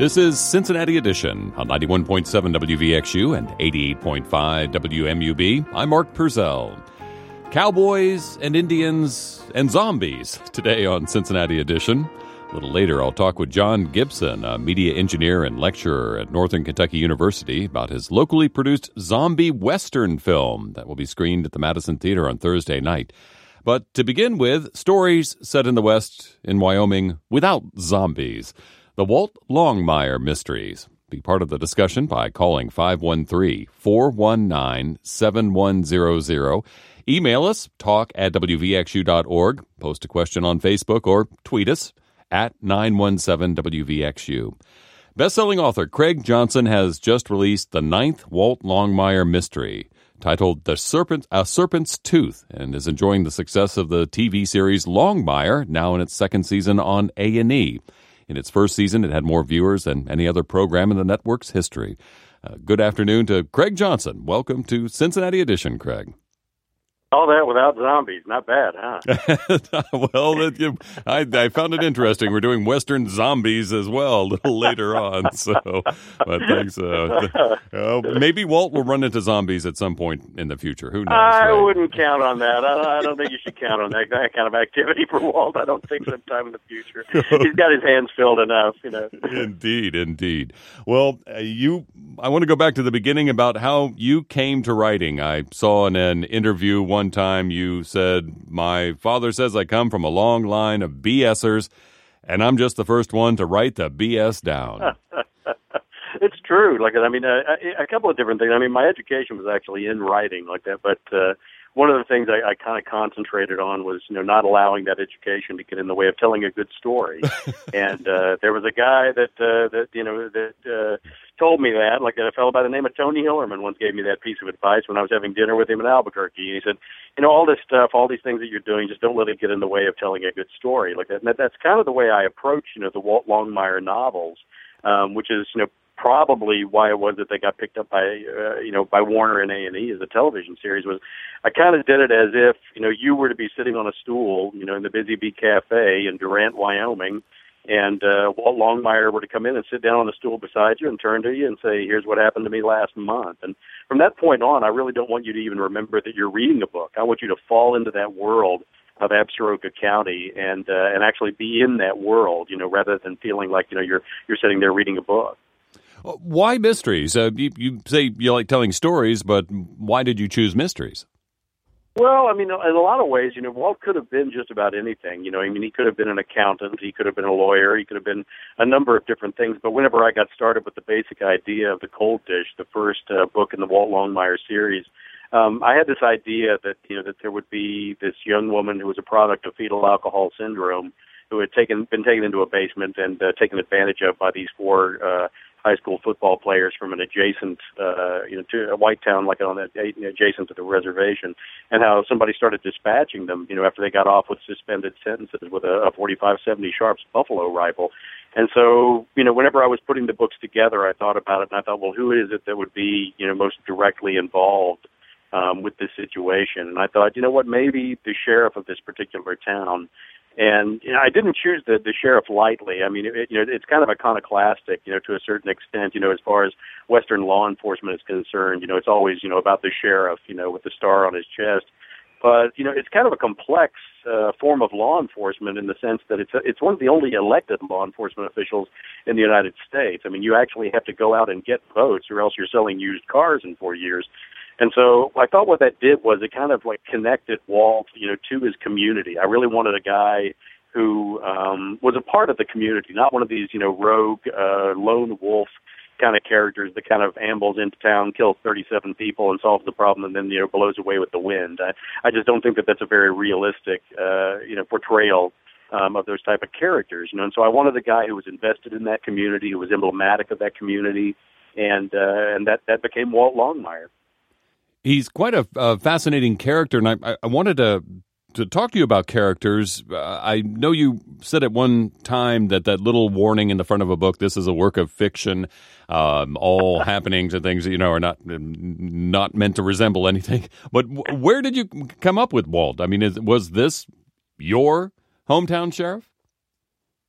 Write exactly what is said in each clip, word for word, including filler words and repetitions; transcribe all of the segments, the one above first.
This is Cincinnati Edition on ninety-one point seven W V X U and eighty-eight point five W M U B. I'm Mark Purcell. Cowboys and Indians and zombies today on Cincinnati Edition. A little later, I'll talk with John Gibson, a media engineer and lecturer at Northern Kentucky University, about his locally produced zombie Western film that will be screened at the Madison Theater on Thursday night. But to begin with, stories set in the West in Wyoming without zombies. The Walt Longmire Mysteries. Be part of the discussion by calling five one three, four one nine, seven one zero zero. Email us, talk at w v x u dot org. Post a question on Facebook or tweet us at nine one seven W V X U. Best-selling author Craig Johnson has just released the ninth Walt Longmire mystery, titled The Serpent, A Serpent's Tooth, and is enjoying the success of the T V series Longmire, now in its second season on A and E. In its first season, it had more viewers than any other program in the network's history. Uh, good afternoon to Craig Johnson. Welcome to Cincinnati Edition, Craig. All that without zombies. Not bad, huh? Well, it, you, I, I found it interesting. We're doing Western zombies as well a little later on. So, but thanks. Uh, uh, maybe Walt will run into zombies at some point in the future. Who knows? I right? wouldn't count on that. I, I don't think you should count on that, that kind of activity for Walt. I don't think sometime in the future. He's got his hands filled enough, you know. Indeed, indeed. Well, uh, you. I want to go back to the beginning about how you came to writing. I saw in an interview one time you said, "My father says I come from a long line of BSers, and I'm just the first one to write the B S down." It's true. Like, I mean, a, a couple of different things. I mean, my education was actually in writing like that, but uh, one of the things I, I kind of concentrated on was, you know, not allowing that education to get in the way of telling a good story. And uh, there was a guy that, uh, that you know, that uh, told me that, like a fellow by the name of Tony Hillerman once gave me that piece of advice when I was having dinner with him in Albuquerque. He said, you know, all this stuff, all these things that you're doing, just don't let it get in the way of telling a good story. Like that. And that, that's kind of the way I approach, you know, the Walt Longmire novels, um, which is, you know, probably why it was that they got picked up by, uh, you know, by Warner and A and E as a television series. Was I kind of did it as if, you know, you were to be sitting on a stool, you know, in the Busy Bee Cafe in Durant, Wyoming, and uh, Walt Longmire were to come in and sit down on the stool beside you and turn to you and say, "Here's what happened to me last month." And from that point on, I really don't want you to even remember that you're reading a book. I want you to fall into that world of Absaroka County and uh, and actually be in that world, you know, rather than feeling like, you know, you're you're sitting there reading a book. Why mysteries? Uh, you, you say you like telling stories, but why did you choose mysteries? Well, I mean, in a lot of ways, you know, Walt could have been just about anything. You know, I mean, he could have been an accountant, he could have been a lawyer, he could have been a number of different things. But whenever I got started with the basic idea of The Cold Dish, the first uh, book in the Walt Longmire series, um, I had this idea that, you know, that there would be this young woman who was a product of fetal alcohol syndrome who had taken been taken into a basement and uh, taken advantage of by these four uh high school football players from an adjacent, uh, you know, to a white town, like on that adjacent to the reservation, and how somebody started dispatching them, you know, after they got off with suspended sentences with a, a forty-five seventy Sharps Buffalo rifle. And so, you know, whenever I was putting the books together, I thought about it, and I thought, well, who is it that would be, you know, most directly involved um, with this situation? And I thought, you know what, maybe the sheriff of this particular town. And you know, I didn't choose the, the sheriff lightly. I mean, it, you know, it's kind of iconoclastic, you know, to a certain extent. You know, as far as Western law enforcement is concerned, you know, it's always, you know, about the sheriff, you know, with the star on his chest. But you know, it's kind of a complex uh, form of law enforcement in the sense that it's a, it's one of the only elected law enforcement officials in the United States. I mean, you actually have to go out and get votes, or else you're selling used cars in four years. And so I thought what that did was it kind of like connected Walt, you know, to his community. I really wanted a guy who um, was a part of the community, not one of these, you know, rogue, uh, lone wolf kind of characters that kind of ambles into town, kills thirty-seven people and solves the problem and then, you know, blows away with the wind. I, I just don't think that that's a very realistic, uh, you know, portrayal um, of those type of characters, you know. And so I wanted a guy who was invested in that community, who was emblematic of that community, and uh, and that, that became Walt Longmire. He's quite a, a fascinating character, and I, I wanted to to talk to you about characters. Uh, I know you said at one time that that little warning in the front of a book, this is a work of fiction, um, all happenings and things, you know, are not not meant to resemble anything. But w- where did you come up with Walt? I mean, is, was this your hometown sheriff?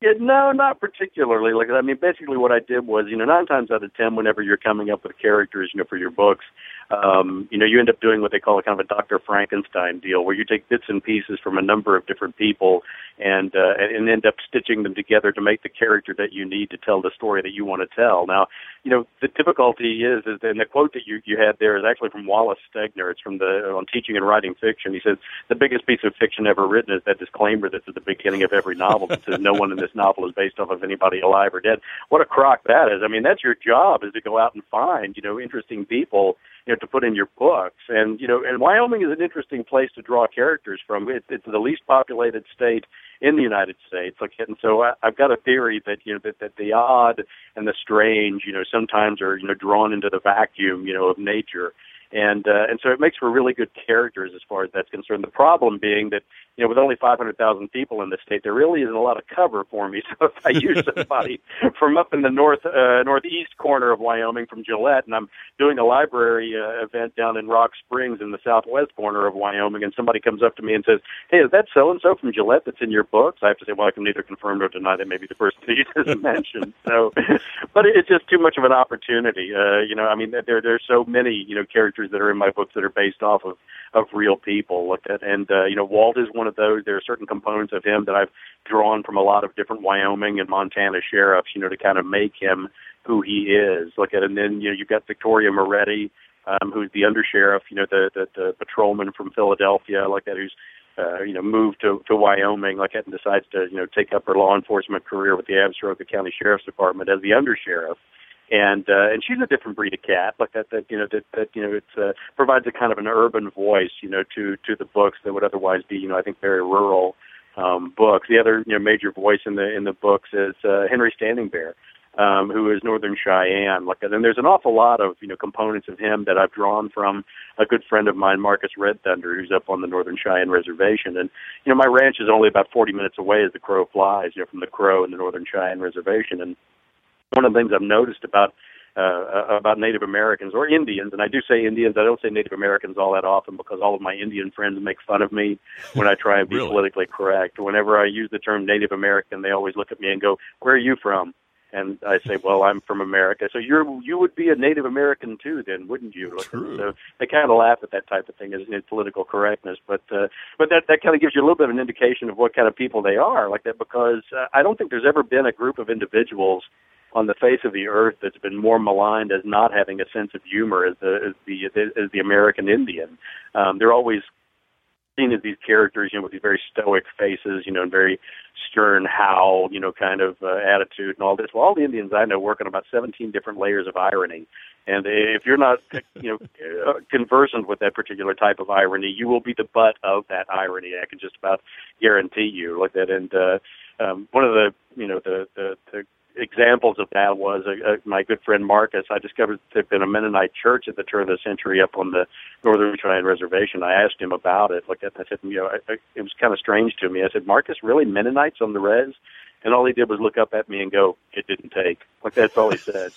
Yeah, no, not particularly. Like, I mean, basically what I did was, you know, nine times out of ten, whenever you're coming up with characters, you know, for your books, um, you know, you end up doing what they call a kind of a Doctor Frankenstein deal, where you take bits and pieces from a number of different people and uh, and end up stitching them together to make the character that you need to tell the story that you want to tell. Now, you know, the difficulty is, is and the quote that you, you had there is actually from Wallace Stegner. It's from the on Teaching and Writing Fiction. He says, the biggest piece of fiction ever written is that disclaimer that's at the beginning of every novel that says no one in this novel is based off of anybody alive or dead. What a crock that is. I mean, that's your job, is to go out and find, you know, interesting people, you know, to put in your books. And, you know, and Wyoming is an interesting place to draw characters from. It, it's the least populated state in the United States. Like, and so I, I've got a theory that, you know, that, that the odd and the strange, you know, sometimes are, you know, drawn into the vacuum, you know, of nature. And uh, and so it makes for really good characters as far as that's concerned. The problem being that, you know, with only five hundred thousand people in the state, there really isn't a lot of cover for me. So if I use somebody from up in the north uh, northeast corner of Wyoming, from Gillette, and I'm doing a library uh, event down in Rock Springs in the southwest corner of Wyoming, and somebody comes up to me and says, "Hey, is that so-and-so from Gillette that's in your books?" I have to say, well, I can neither confirm nor deny that maybe the person that you just mentioned. So, but it's just too much of an opportunity. Uh, you know, I mean, there there's so many, you know, characters that are in my books that are based off of, of real people. Look at, and, uh, you know, Walt is one of those. There are certain components of him that I've drawn from a lot of different Wyoming and Montana sheriffs, you know, to kind of make him who he is. Look at, and then, you know, you've got Victoria Moretti, um, who's the undersheriff, you know, the, the, the patrolman from Philadelphia, like that, who's, uh, you know, moved to, to Wyoming, like that, and decides to, you know, take up her law enforcement career with the Absaroka County Sheriff's Department as the undersheriff. And uh, and she's a different breed of cat, like that. That you know that, that you know it uh, provides a kind of an urban voice, you know, to to the books that would otherwise be, you know, I think very rural um, books. The other, you know, major voice in the in the books is uh, Henry Standing Bear, um, who is Northern Cheyenne. Like, and there's an awful lot of, you know, components of him that I've drawn from a good friend of mine, Marcus Red Thunder, who's up on the Northern Cheyenne Reservation. And you know, my ranch is only about forty minutes away as the crow flies, you know, from the Crow and the Northern Cheyenne Reservation. And one of the things I've noticed about uh, about Native Americans or Indians, and I do say Indians, I don't say Native Americans all that often because all of my Indian friends make fun of me when I try and be Really? politically correct. Whenever I use the term Native American, they always look at me and go, "Where are you from?" And I say, "Well, I'm from America." So you're you would be a Native American too, then, wouldn't you? True. So they kind of laugh at that type of thing as in political correctness, but uh, but that that kind of gives you a little bit of an indication of what kind of people they are, like that. Because uh, I don't think there's ever been a group of individuals on the face of the earth that's been more maligned as not having a sense of humor as the as the as the American Indian. Um, they're always seen as these characters, you know, with these very stoic faces, you know, and very stern howl, you know, kind of uh, attitude and all this. Well, all the Indians I know work on about seventeen different layers of irony. And if you're not, you know, conversant with that particular type of irony, you will be the butt of that irony. I can just about guarantee you, like that. And uh, um, one of the, you know, the the, the examples of that was uh, uh, my good friend Marcus. I discovered there'd been a Mennonite church at the turn of the century up on the Northern Cheyenne Reservation. I asked him about it. Like I said, you know, I, I, it was kind of strange to me. I said, "Marcus, really, Mennonites on the res?" And all he did was look up at me and go, "It didn't take." Like that's all he said.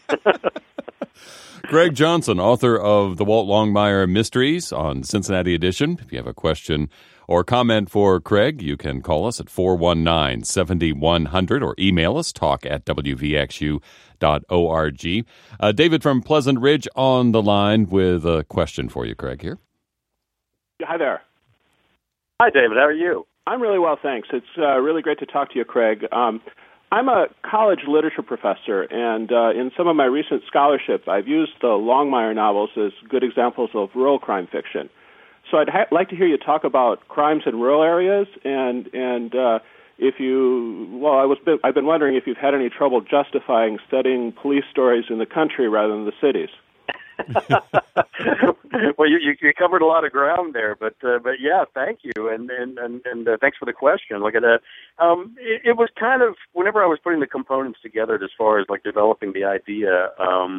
Greg Johnson, author of the Walt Longmire Mysteries on Cincinnati Edition. If you have a question or comment for Craig, you can call us at four one nine, seven one zero zero or email us, talk at w v x u dot org. Uh, David from Pleasant Ridge on the line with a question for you, Craig, here. Hi there. Hi, David. How are you? I'm really well, thanks. It's uh, really great to talk to you, Craig. Um, I'm a college literature professor, and uh, in some of my recent scholarship, I've used the Longmire novels as good examples of rural crime fiction. So I'd ha- like to hear you talk about crimes in rural areas, and and uh, if you, well, I was been, I've been wondering if you've had any trouble justifying studying police stories in the country rather than the cities. Well, you, you you covered a lot of ground there, but uh, but yeah, thank you, and and and, and uh, thanks for the question. Look at that. Um, it, it was kind of whenever I was putting the components together, as far as like developing the idea. Um,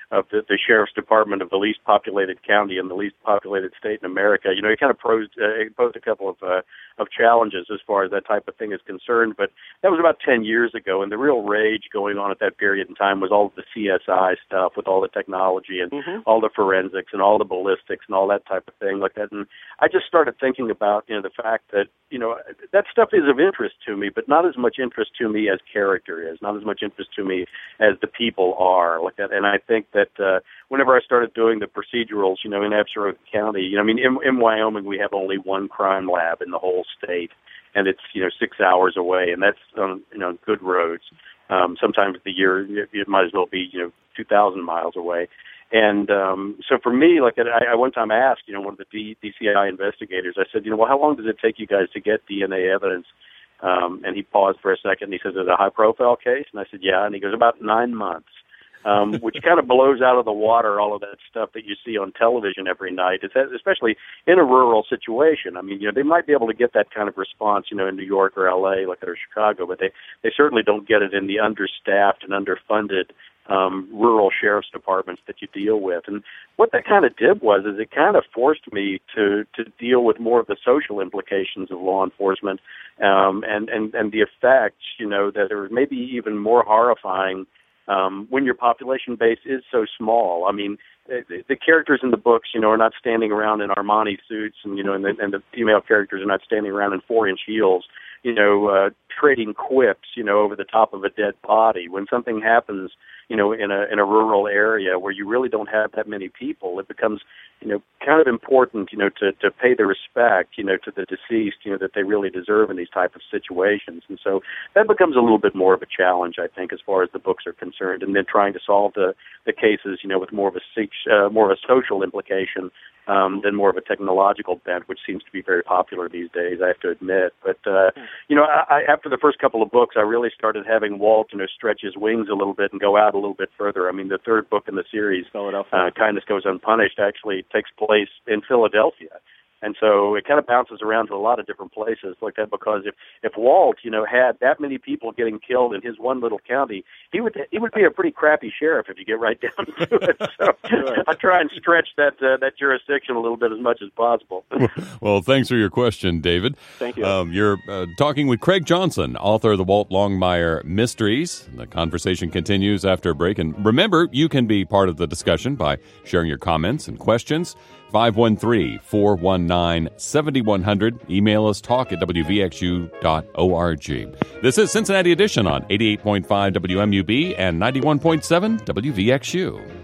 of the, the sheriff's department of the least populated county and the least populated state in America. You know, he kind of posed, uh, posed a couple of uh, of challenges as far as that type of thing is concerned. But that was about ten years ago, and the real rage going on at that period in time was all of the C S I stuff with all the technology and mm-hmm. all the forensics and all the ballistics and all that type of thing like that. And I just started thinking about, you know, the fact that, you know, that stuff is of interest to me, but not as much interest to me as character is, not as much interest to me as the people are like that. And I think that uh, whenever I started doing the procedurals, you know, in Absaroka County, you know, I mean, in, in Wyoming, we have only one crime lab in the whole state, and it's, you know, six hours away, and that's on, you know, good roads. Um, sometimes the year, it, it might as well be, you know, two thousand miles away. And um, so for me, like I, I one time asked, you know, one of the D, DCI investigators, I said, you know, well, how long does it take you guys to get D N A evidence? Um, and he paused for a second, and he says, is it a high-profile case? And I said, yeah. And he goes, about nine months, um, which kind of blows out of the water all of that stuff that you see on television every night, it's, especially in a rural situation. I mean, you know, they might be able to get that kind of response, you know, in New York or L A, like or Chicago, but they, they certainly don't get it in the understaffed and underfunded um, rural sheriff's departments that you deal with. And what that kind of did was is it kind of forced me to, to deal with more of the social implications of law enforcement um, and, and, and the effects, you know, that are maybe even more horrifying um, when your population base is so small. I mean, the, the characters in the books, you know, are not standing around in Armani suits, and, you know, and the, and the female characters are not standing around in four-inch heels, you know, uh, trading quips, you know, over the top of a dead body. When something happens, you know, in a in a rural area where you really don't have that many people, it becomes, you know, kind of important, you know, to, to pay the respect, you know, to the deceased, you know, that they really deserve in these type of situations. And so that becomes a little bit more of a challenge, I think, as far as the books are concerned. And then trying to solve the, the cases, you know, with more of a uh, more of a social implication um, than more of a technological bent, which seems to be very popular these days, I have to admit. But, uh, you know, I, I, after the first couple of books, I really started having Walt, you know, stretch his wings a little bit and go out a little bit further. I mean, the third book in the series, uh, Kindness Goes Unpunished, actually takes place in Philadelphia. And so it kind of bounces around to a lot of different places like that, because if, if Walt, you know, had that many people getting killed in his one little county, he would he would be a pretty crappy sheriff if you get right down to it. So sure. I try and stretch that uh, that jurisdiction a little bit as much as possible. Well, thanks for your question, David. Thank you. Um, you're uh, talking with Craig Johnson, author of the Walt Longmire Mysteries. The conversation continues after a break. And remember, you can be part of the discussion by sharing your comments and questions. five one three, four one nine, seven one zero zero. Email us, talk at w v x u dot org. This is Cincinnati Edition on eighty-eight point five W M U B and ninety-one point seven W V X U.